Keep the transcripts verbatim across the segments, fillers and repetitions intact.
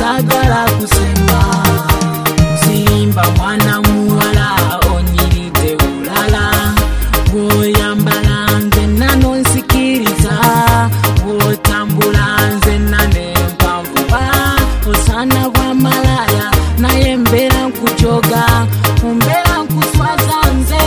sagala kusemba. Simba mwana muwala onyiride ulala, woyambala nze nano nsikiriza, wotambula nze nane mpamvuba. Osana bwa malaya naye mbera nkujoga, umbera nkuswaza nze,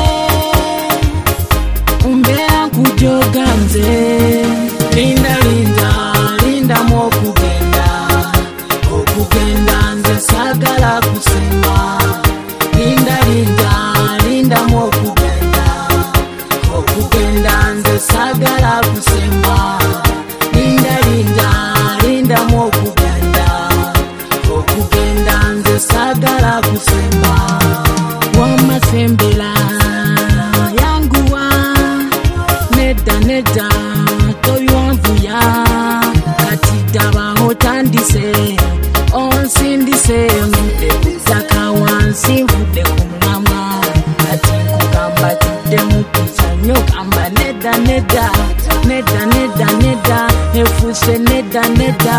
umbera nkujoga nze. Linda linda linda mokugenda, okugenda nze sagala kusemba. Linda linda linda mokugenda, okugenda nze sagala kusemba. Linda linda linda mokugenda, okugenda nze sagala kusemba. Wamasembela yanguwa neda neda toywanvuya, kati daba otandise onsindise. Nvude kutaka wansi nvude kumwamwa, kati nkugamba tudde mukisa nyo kamba neda neda neda neda neda efuse neda neda.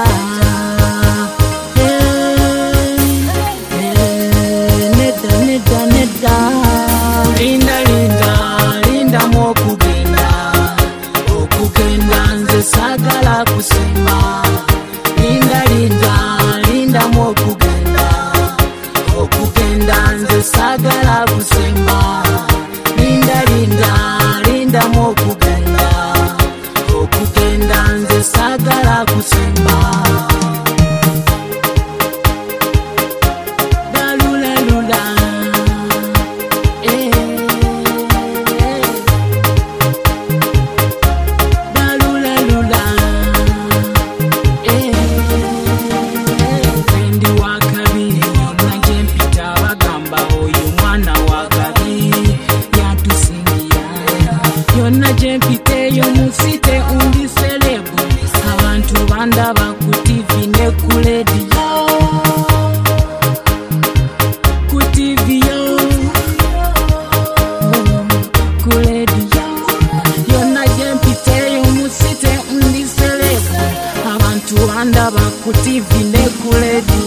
Neda neda linda linda linda mokugenda, okugenda nze sagala kusemba. Linda linda linda mokugenda, okugenda nze sagala kusemba. Linda linda linda mokugenda, okugenda nze sagala kusemba. Yonna jempite yo musite undi celebu, abantu bandaba ku T V ne ku radio, ku T V yo, ku radio. Yonna jempite yo musite undi celebu, abantu bandaba ku T V ne ku radio.